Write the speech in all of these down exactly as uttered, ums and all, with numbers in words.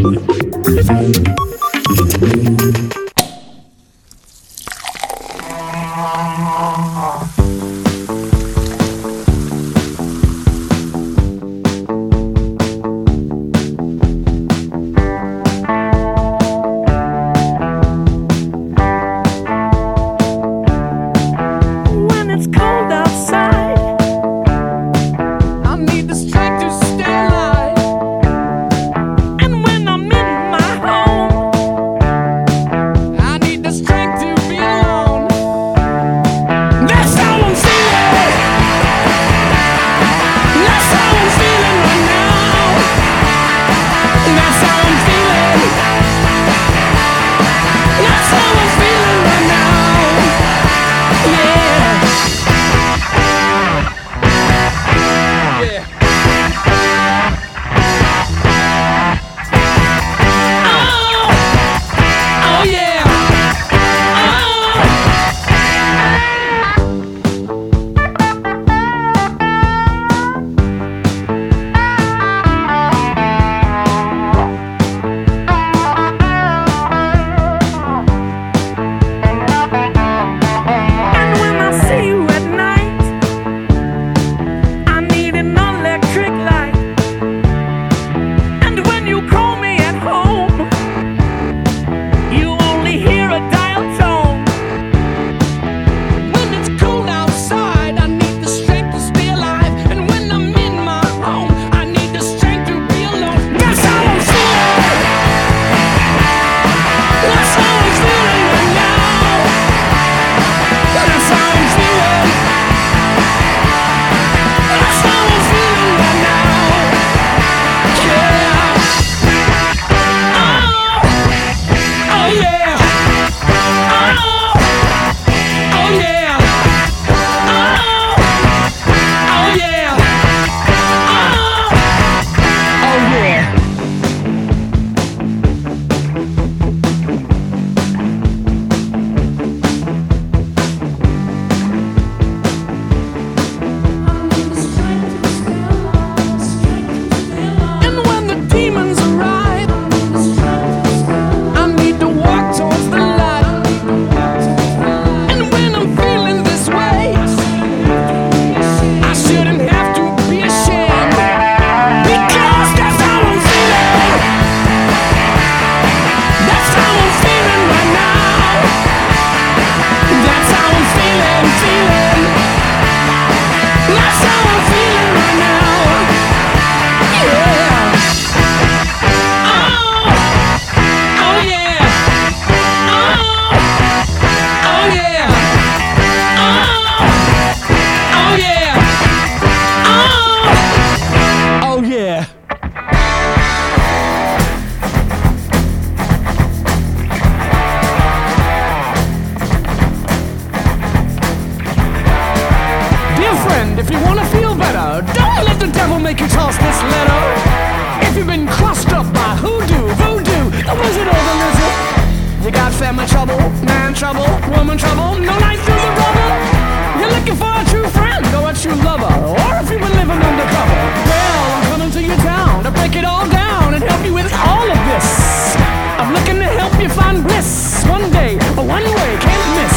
family trouble, man trouble, woman trouble, no night through the rubble. You're looking for a true friend or a true lover, or if you've been living undercover. Well, I'm coming to your town to break it all down and help you with all of this. I'm looking to help you find bliss. One day, a one way, can't miss.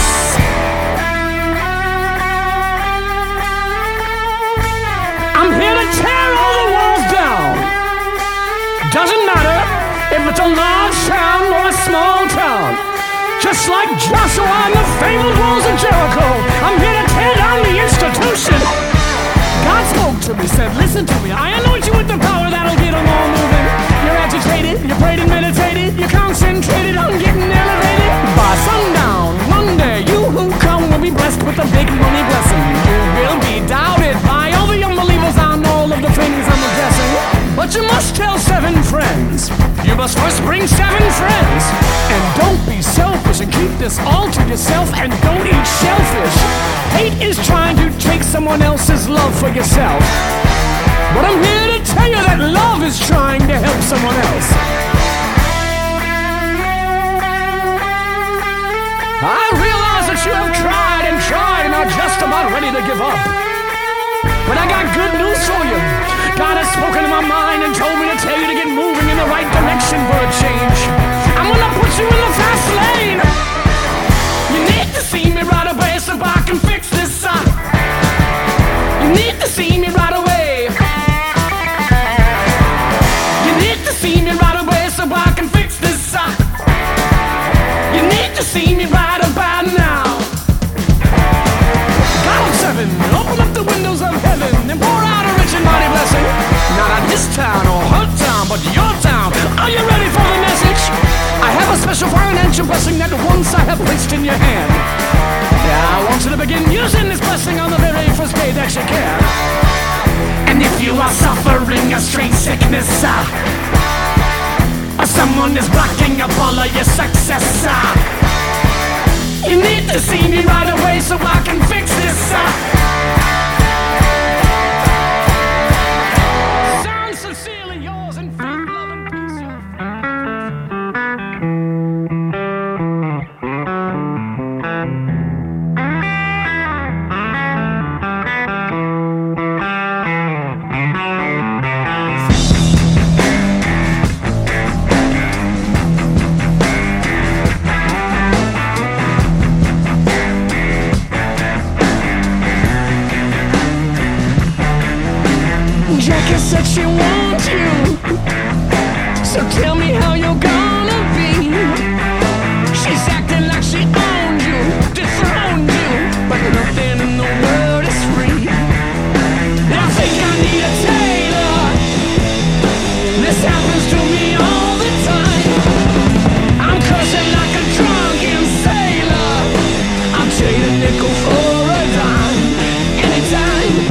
I'm here to tear all the walls down. Doesn't matter if it's a large town or a small town. Just like Joshua and the fabled walls of Jericho, I'm here to tear down the institution. God spoke to me, said, listen to me, I anoint you with the power that'll get them all moving. You're agitated, you prayed and meditated, you're concentrated on getting elevated. By sundown, one day, you who come will be blessed with a big money blessing. You will be doubted by all the unbelievers on all of the things I'm addressing. But you must tell seven friends. You must first bring seven friends. And don't be selfish and keep this all to yourself, and don't eat shellfish. Hate is trying to take someone else's love for yourself. But I'm here to tell you that love is trying to help someone else. I realize that you have tried and tried and are just about ready to give up. But I got good news for you. God has spoken to my mind and told me to tell you to get moving in the right direction, for see me right about now. God of seven, open up the windows of heaven and pour out a rich and mighty blessing. Not on this town or her town, but your town. Are you ready for the message? I have a special financial blessing that once I have placed in your hand. Yeah, I want you to begin using this blessing on the very first day that you can. And if you are suffering a strange sickness, uh, or someone is blocking up all of your success, uh, you need to see me right away so I can fix this. Uh. Sound sincerely yours and faith, love, and peace. Jackie said she wants you, so tell me how you're gonna be. She's acting like she owned you, dethroned you, but nothing in the world is free. I think I need a tailor. This happens to me all the time. I'm cursing like a drunken sailor. I'll trade a nickel for a dime anytime.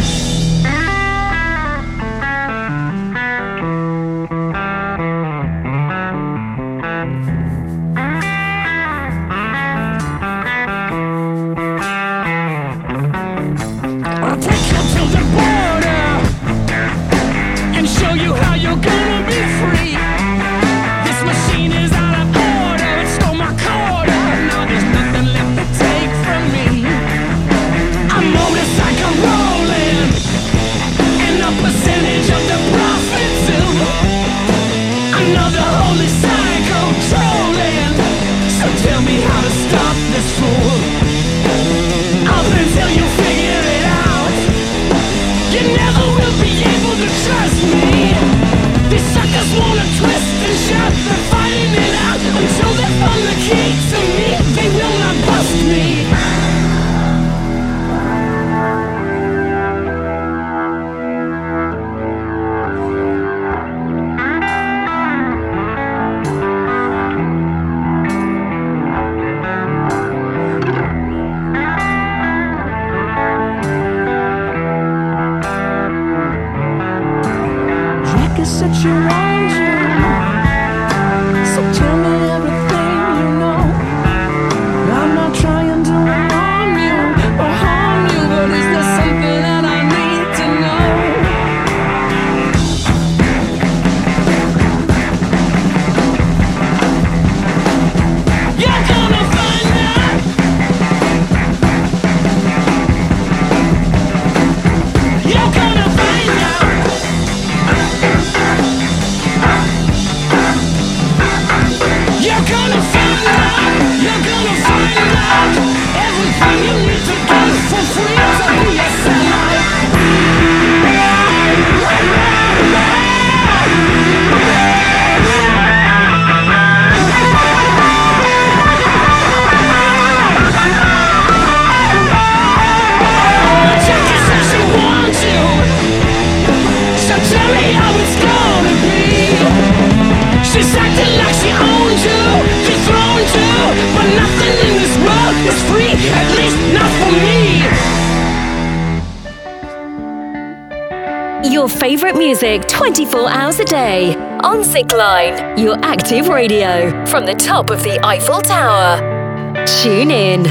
Your favourite music twenty-four hours a day on Zigline, your active radio from the top of the Eiffel Tower. Tune in.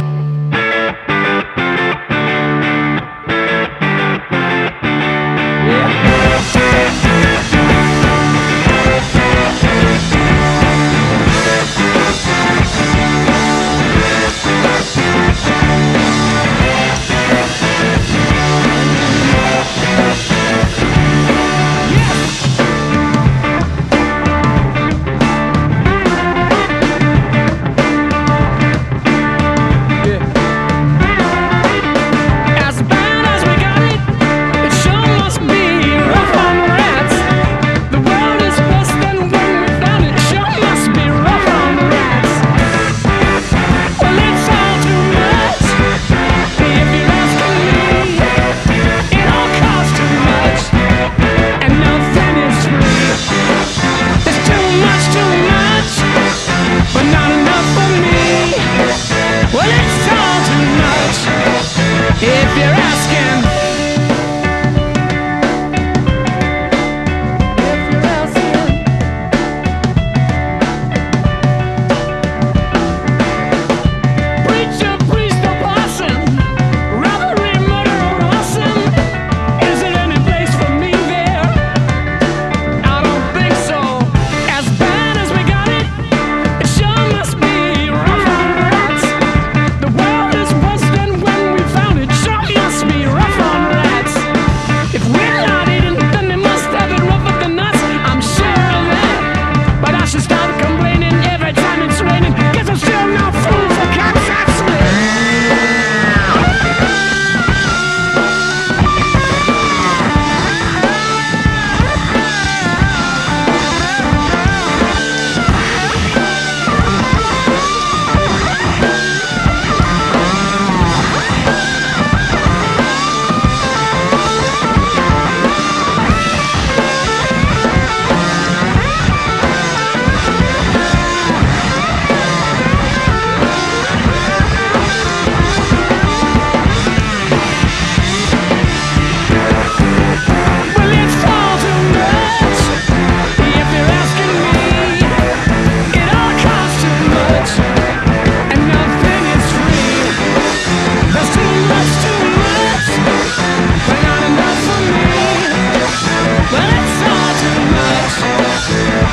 Yeah.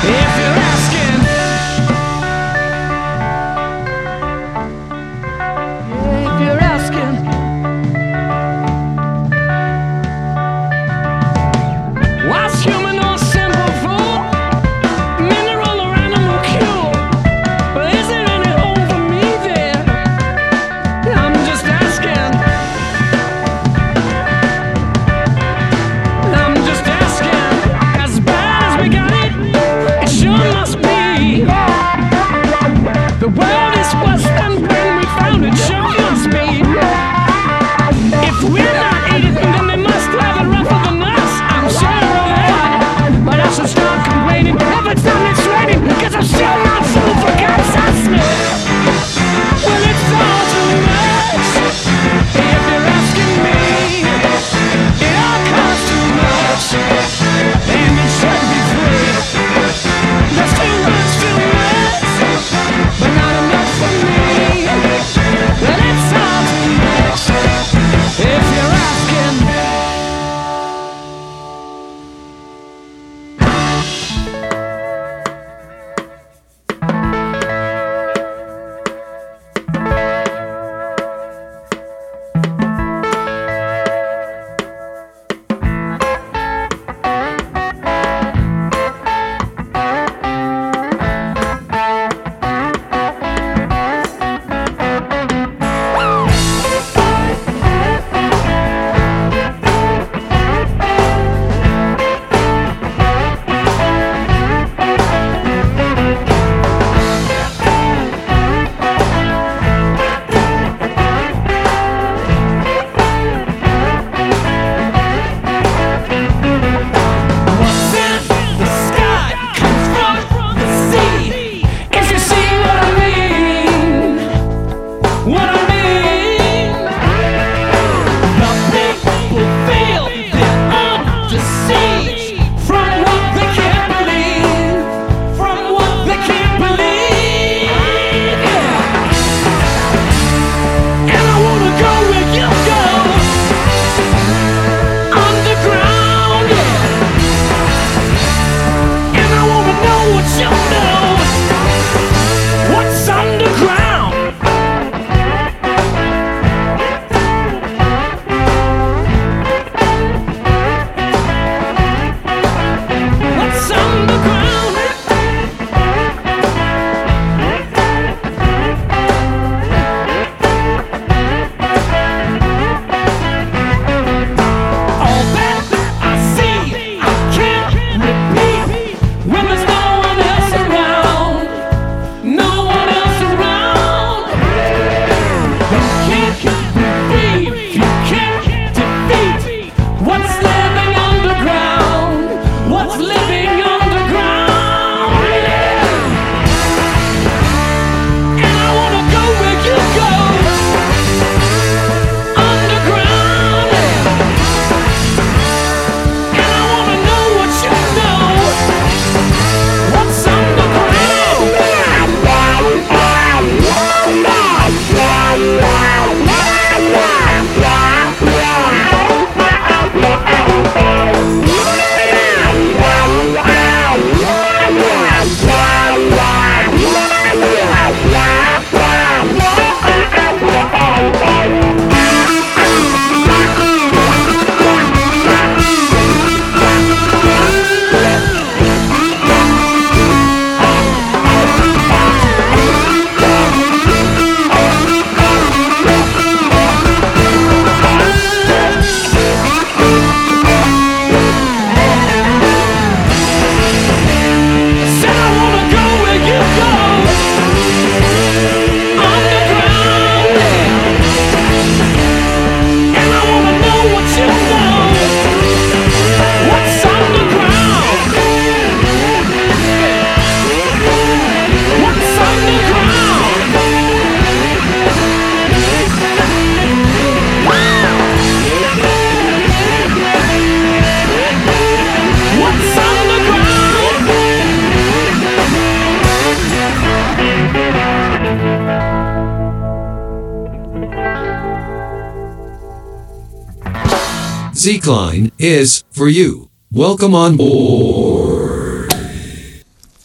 Zcline is for you. Welcome on board.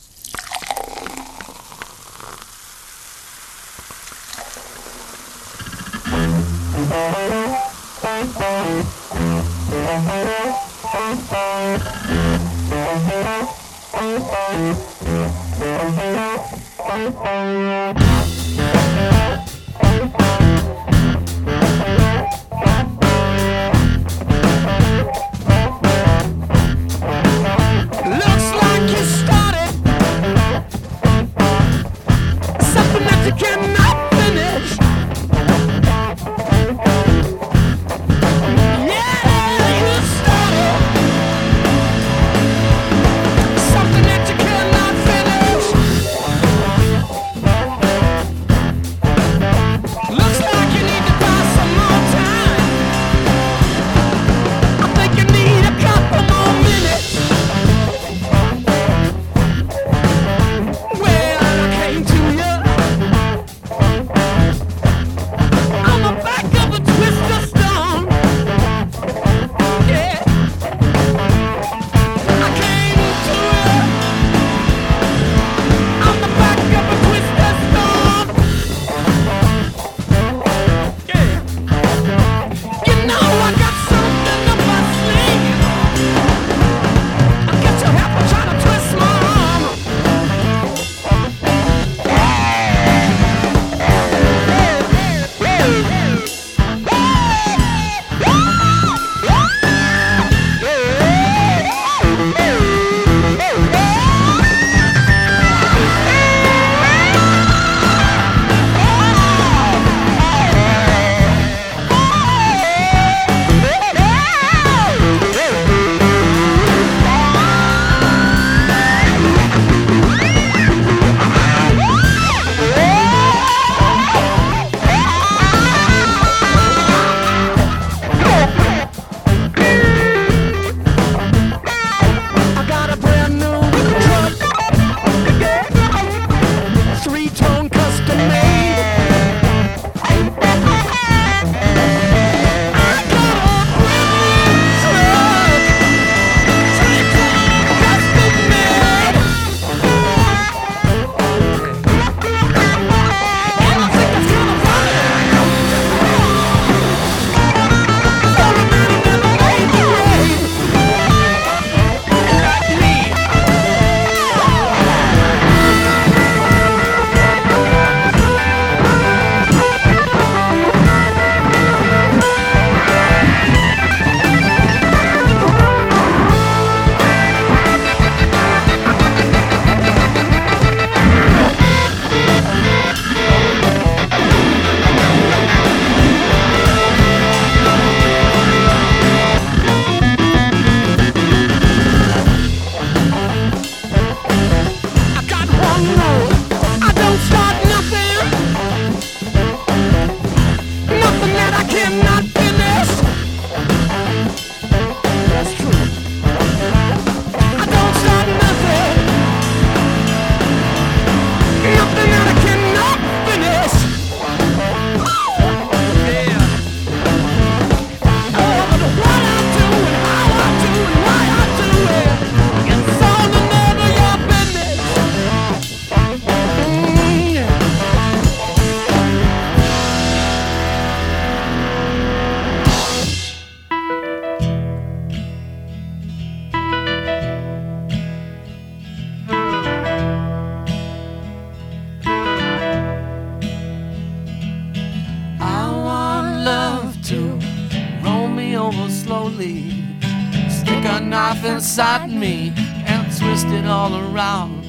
Inside me and twist it all around.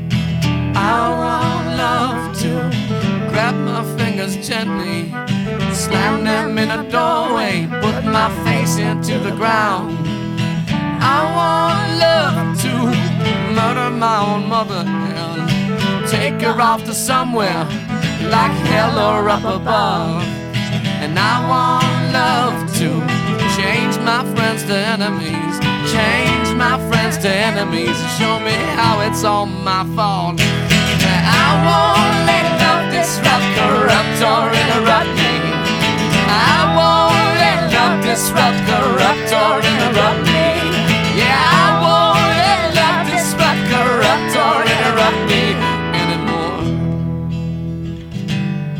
I want love to grab my fingers gently, slam them in a doorway, put my face into the ground. I want love to murder my own mother and take her off to somewhere like hell or up above. And I want love to change my friends to enemies, change my friends to enemies, show me how it's all my fault. I won't let love disrupt, corrupt or interrupt me. I won't let love disrupt, corrupt or interrupt me. Yeah, I won't let love disrupt, corrupt or interrupt me anymore.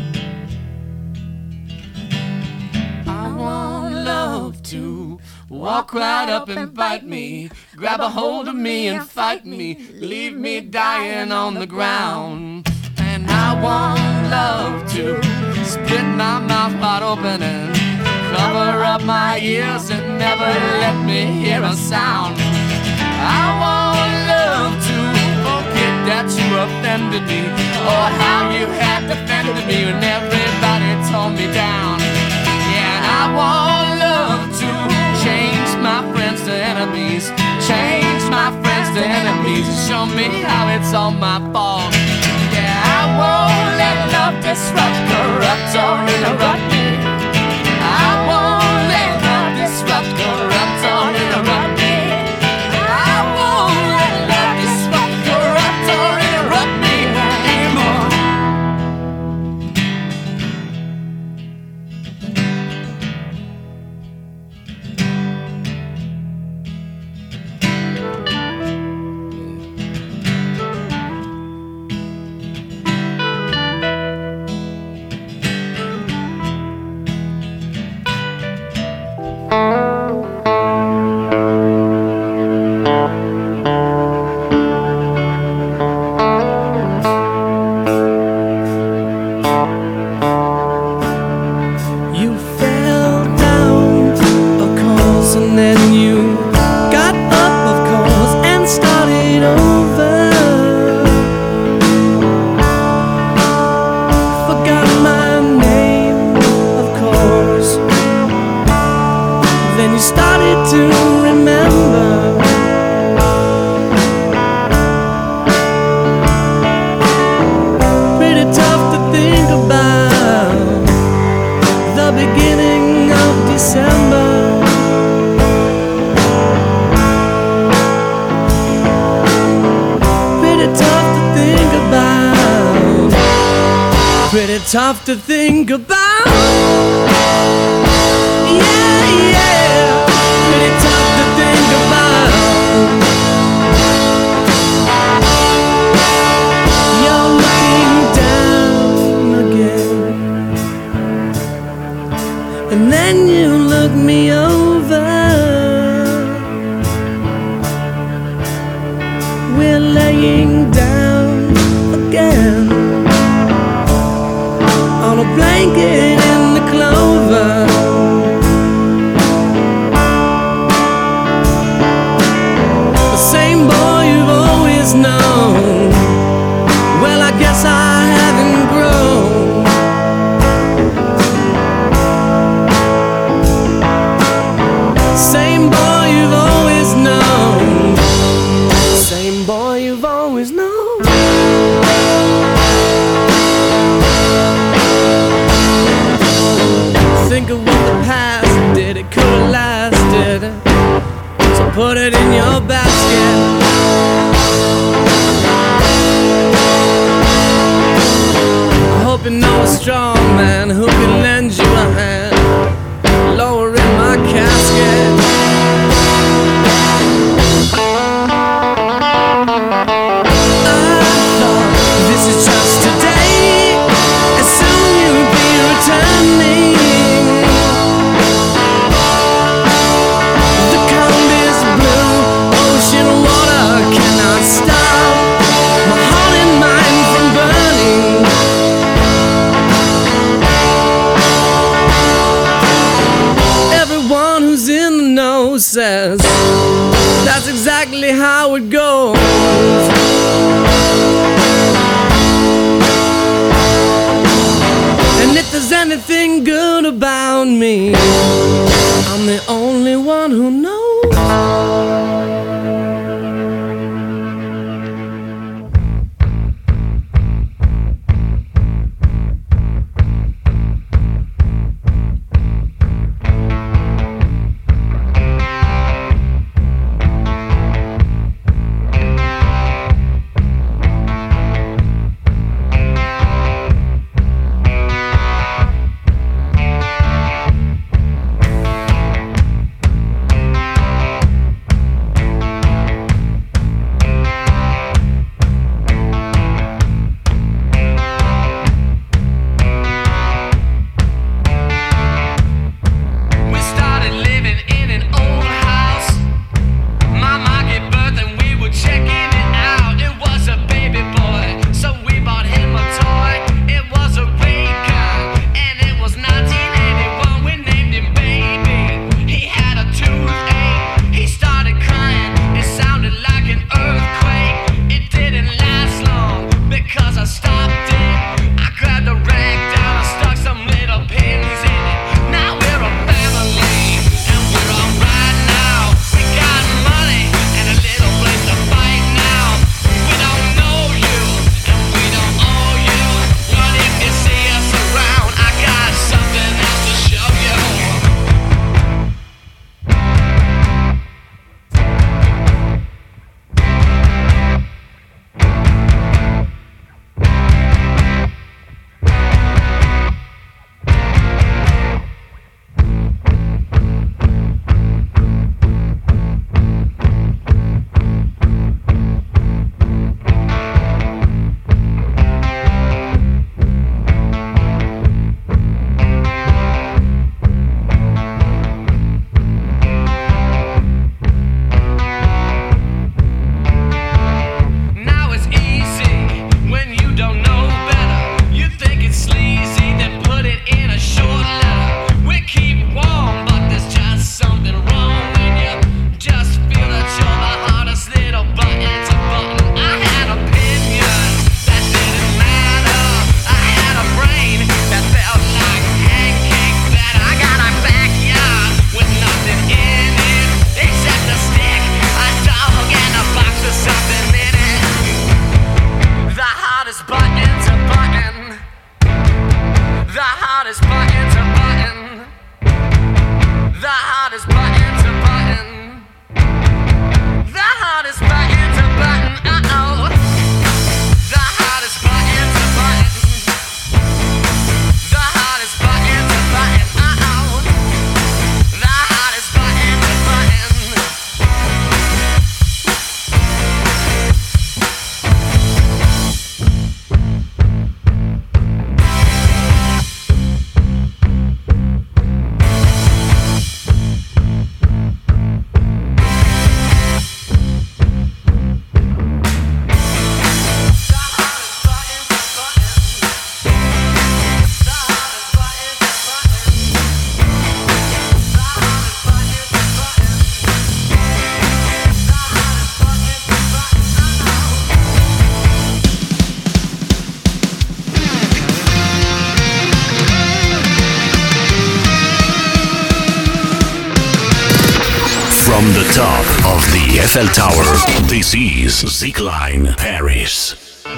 I want love to walk walk right up and bite me, grab a hold of me and fight me, leave me dying on the ground. And I want love to split my mouth wide open and cover up my ears and never let me hear a sound. I want love to forget that you offended me, or how you had defended me when everybody tore me down. Yeah, and I want love to change my friends to enemies, change my friends to enemies, and show me how it's all my fault. Yeah, I won't let love disrupt, corrupt, or interrupt me. I won't let love disrupt, corrupt, or interrupt me. I won't let love disrupt, corrupt, or interrupt me anymore. Tough to think about. Yeah, yeah, pretty tough to think about. You're looking down again, and then you look me over. We're laying down again on a blanket in the clover. The same boy you've always known. Well, I guess I haven't grown. Same boy you've always known. Same boy you've always known. Think of what the past did, it could have lasted. So put it in your basket. I hope you know a strong man who can lend you a hand, lowering my casket. I thought this is just today, and soon you'll be returning. From the top of the Eiffel Tower, this is Zikline Paris.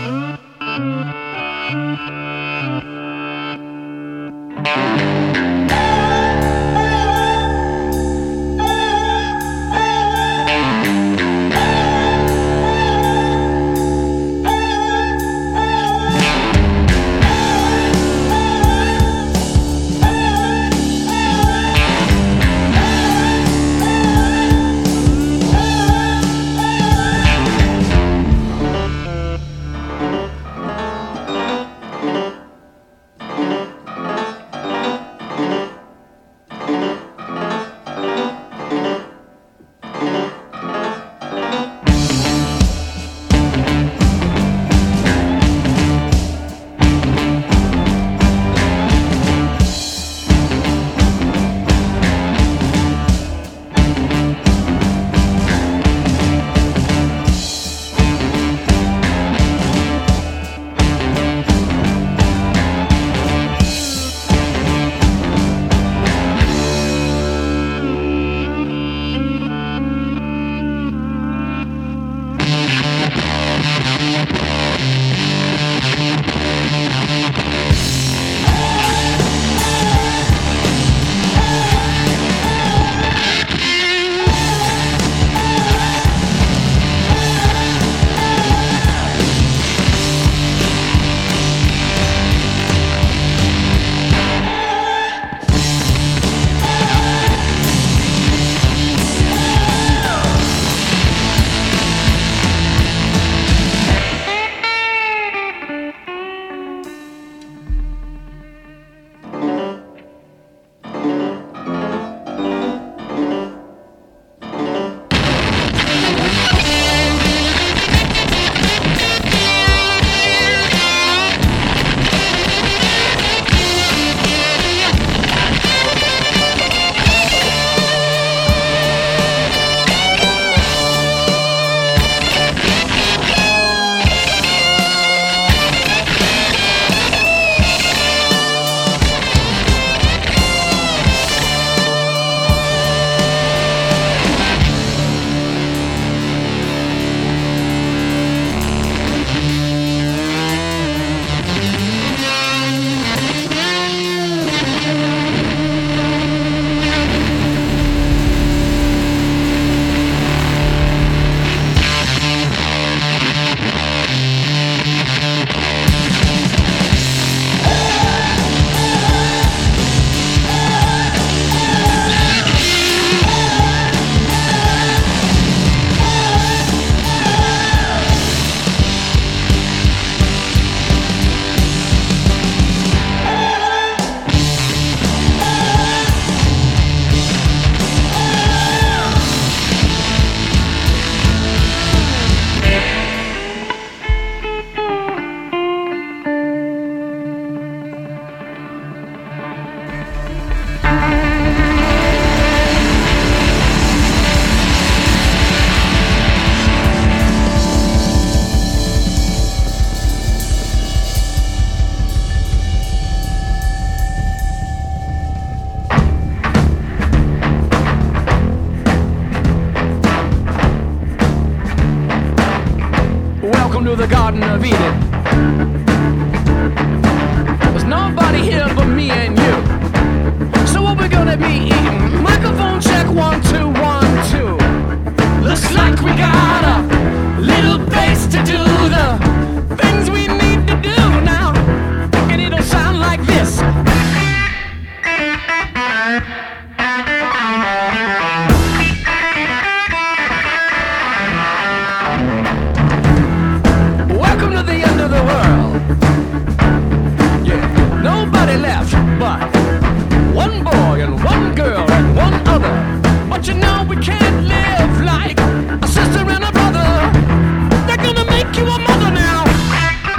To the Garden of Eden. There's nobody here but me and you. So what we're gonna be eating? Microphone check, one, two, one, two. Looks like we got a little bass to do the things we need to do now. And it'll sound like this. Welcome to the end of the world. Yeah, nobody left but one boy and one girl and one other. But you know we can't live like a sister and a brother. They're gonna make you a mother now.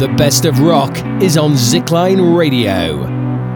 The best of rock is on Zickline Radio.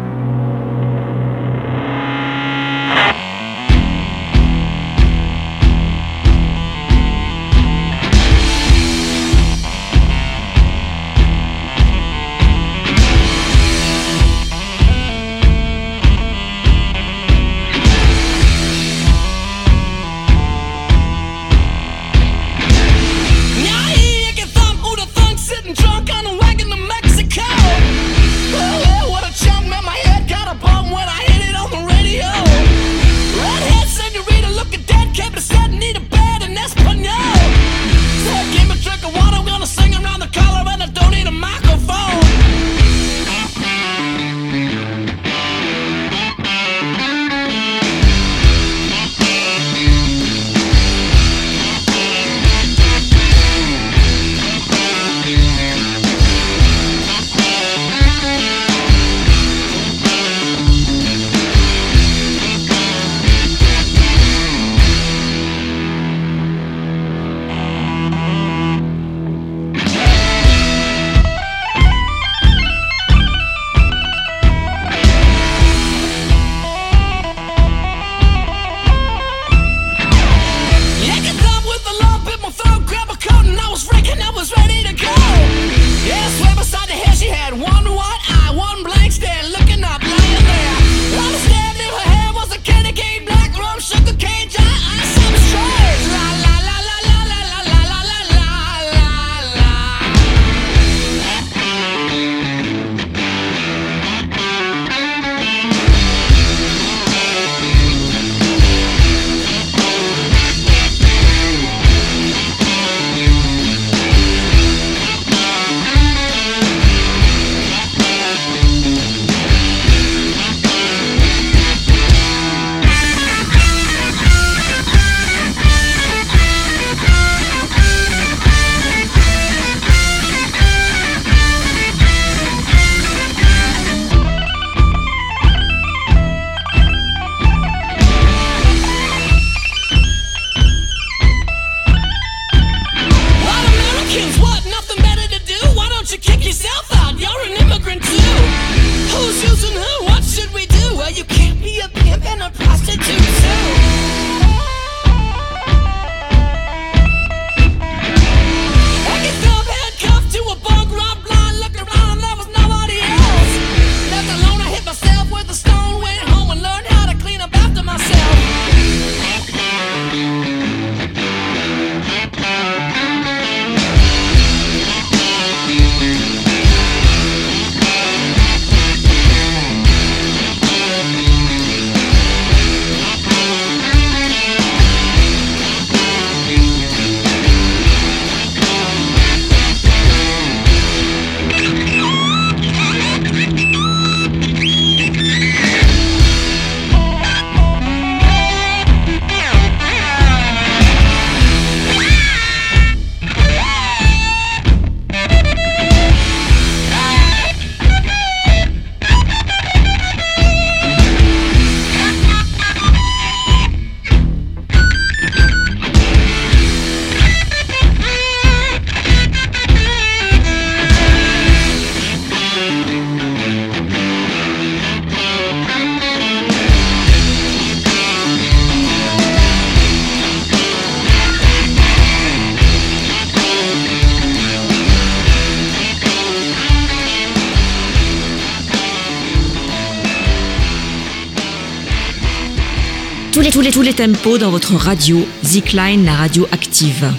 Tous les, tous les, tous les tempos dans votre radio. Zickline, la radio active.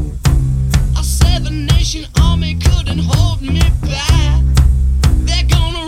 Army couldn't hold me back. They're gonna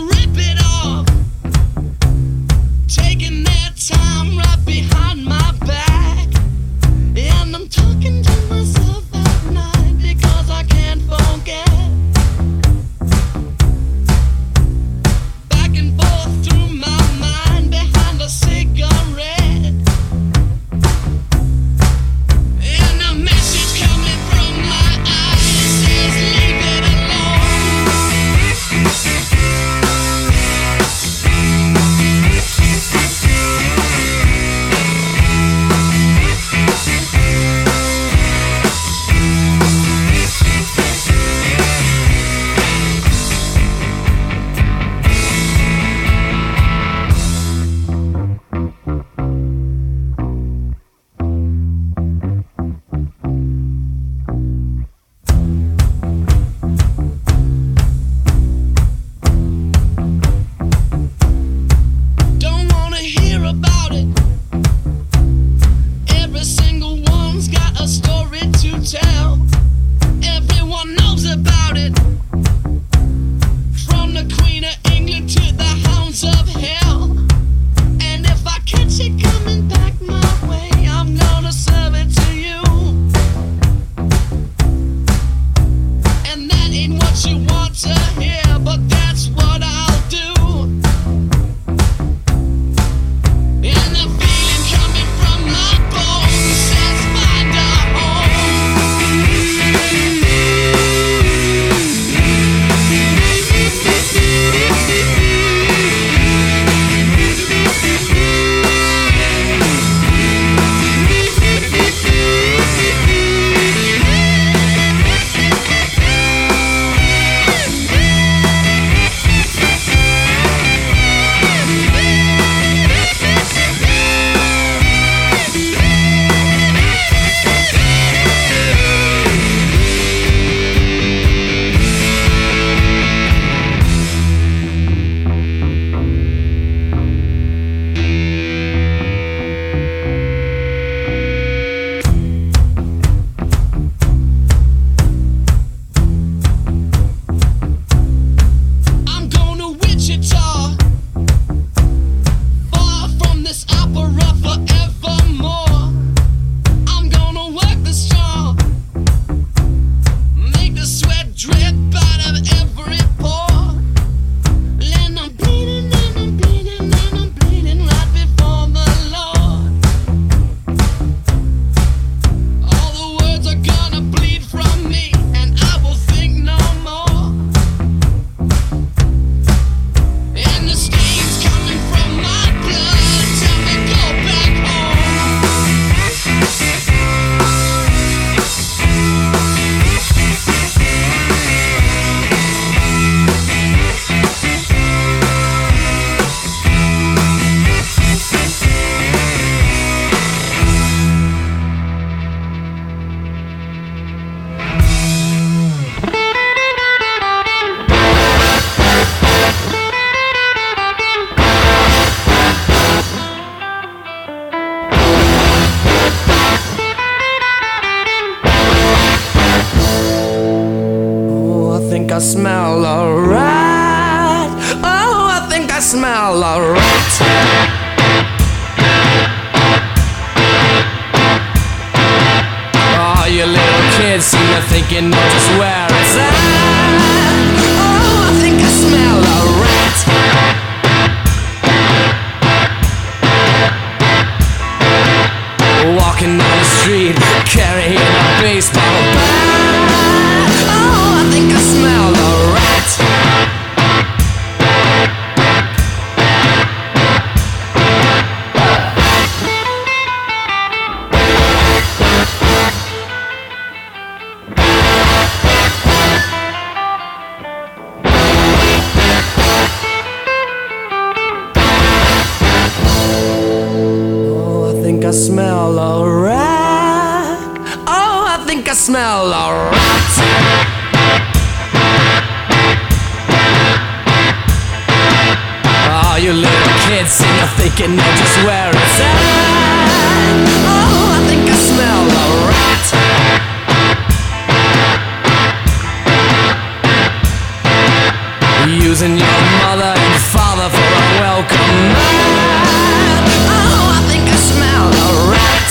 story to tell. Everyone knows about it. From the Queen of England to the hounds of hell. And if I catch it coming back my way, I'm gonna serve it to you. And that ain't what you want to hear, but that's what I'll do. And the feeling coming from my bones says find a I smell alright. Oh, I think I smell alright. Oh, you little kids seem to think you know just where it's at. Oh, I think I smell alright. Walking down the street, carrying a baseball bat. Oh, I think I smell alright. Oh, I think I smell alright. Oh, I think I smell alright. Oh, you little kids seem to think you know just where it's at. Oh, I think I smell alright. Using your mother and father for a welcome mat. Oh, I think I smell alright.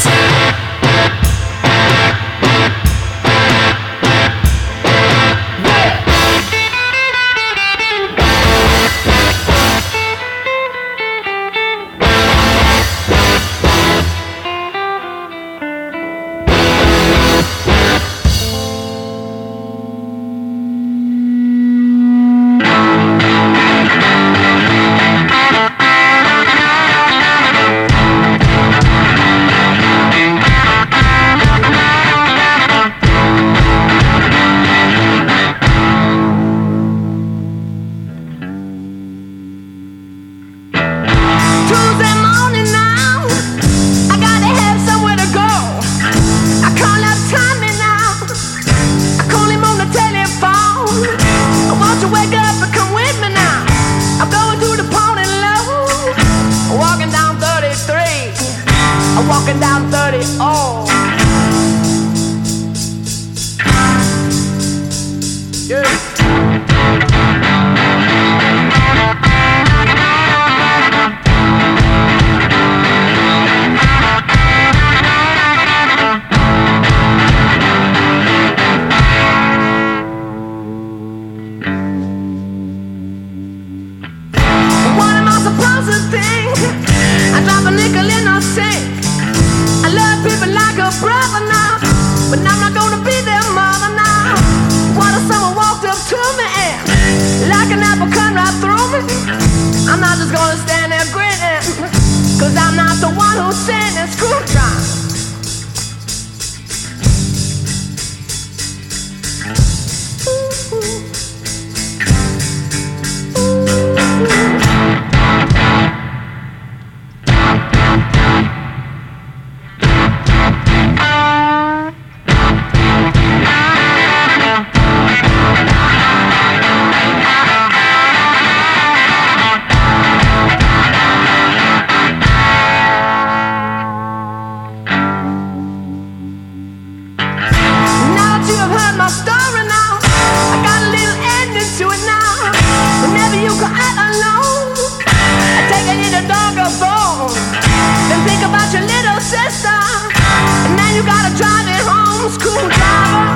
you've heard my story now. I got a little ending to it now. Whenever you go out alone, I take a little dog or bone. Then think about your little sister, and then you gotta drive it home, screwdriver.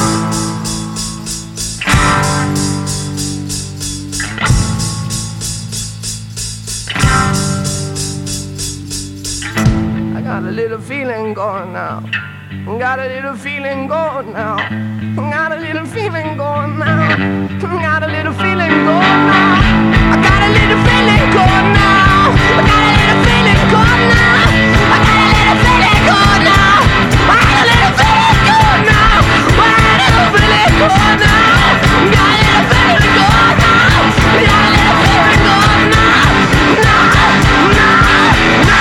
I got a little feeling going now. Got a little feeling going now. Got a little feeling going now. Got a little feeling going now. I got a little feeling going now. I got a little feeling going now. I got a little feeling going now. I got a little feeling going now. I got a little feeling going now. Got a little feeling going now. Got a little feeling going now. No, no, no.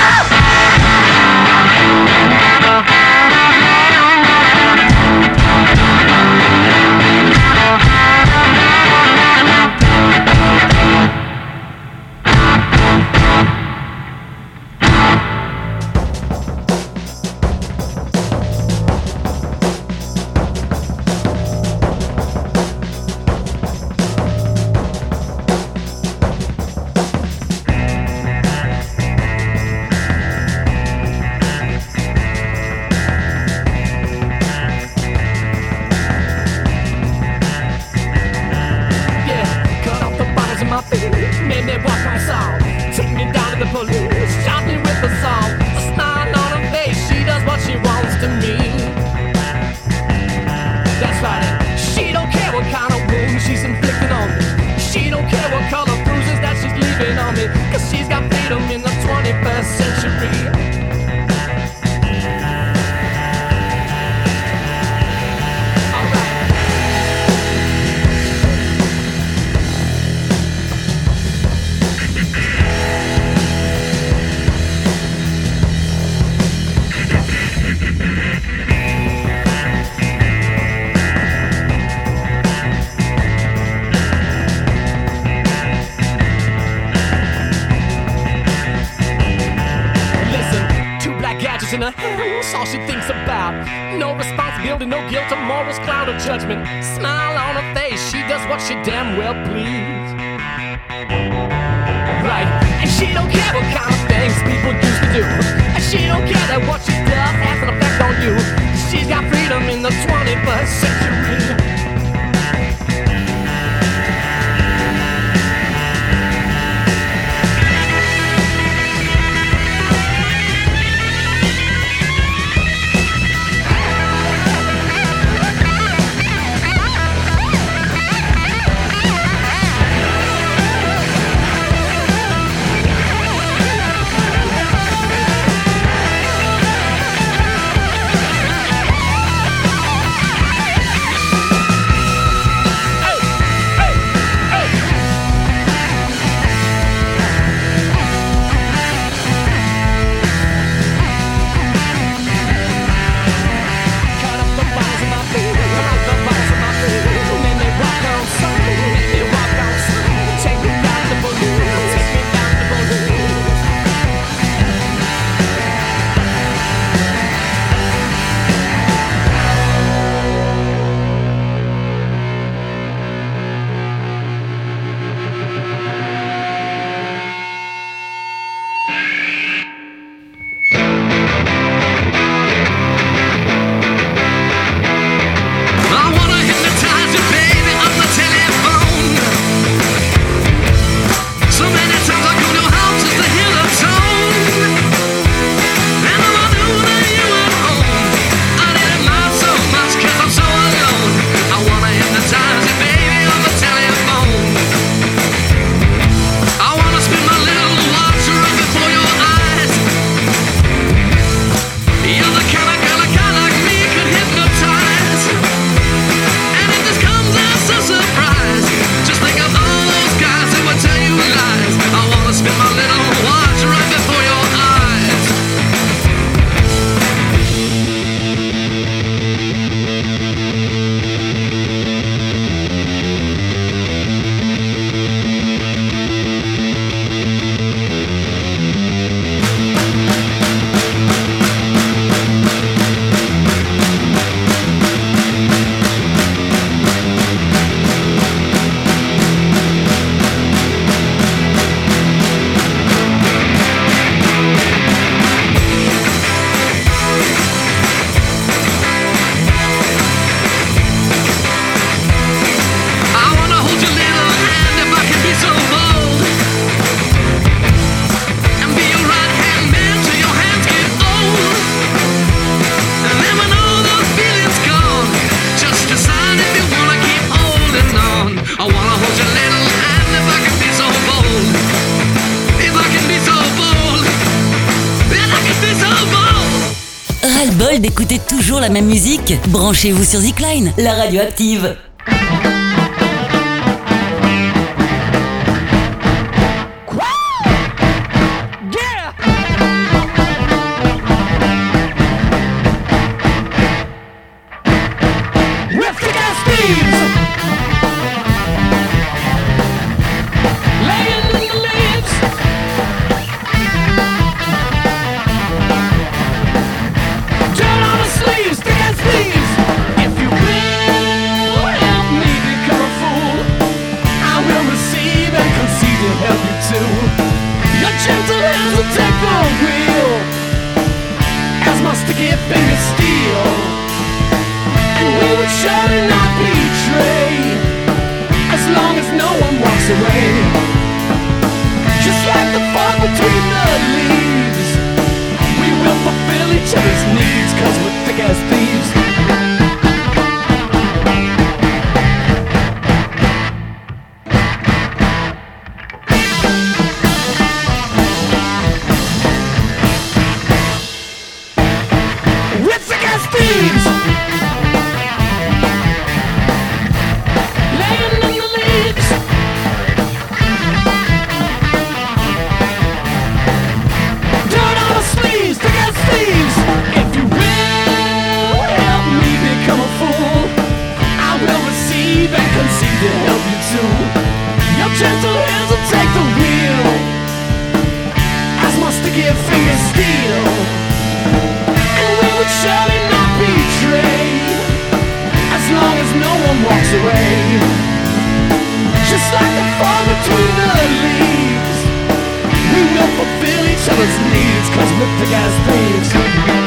In her hands, all she thinks about. No responsibility, no guilt, or morals, cloud or judgment. Smile on her face, she does what she damn well please. Right, and she don't care what kind of things people used to do. And she don't care that what she does has an effect on you. She's got freedom in the twenty-first century. mal d'écouter toujours la même musique? Branchez-vous sur Zikline, la radio active. Needs, 'cause we're thick as thieves.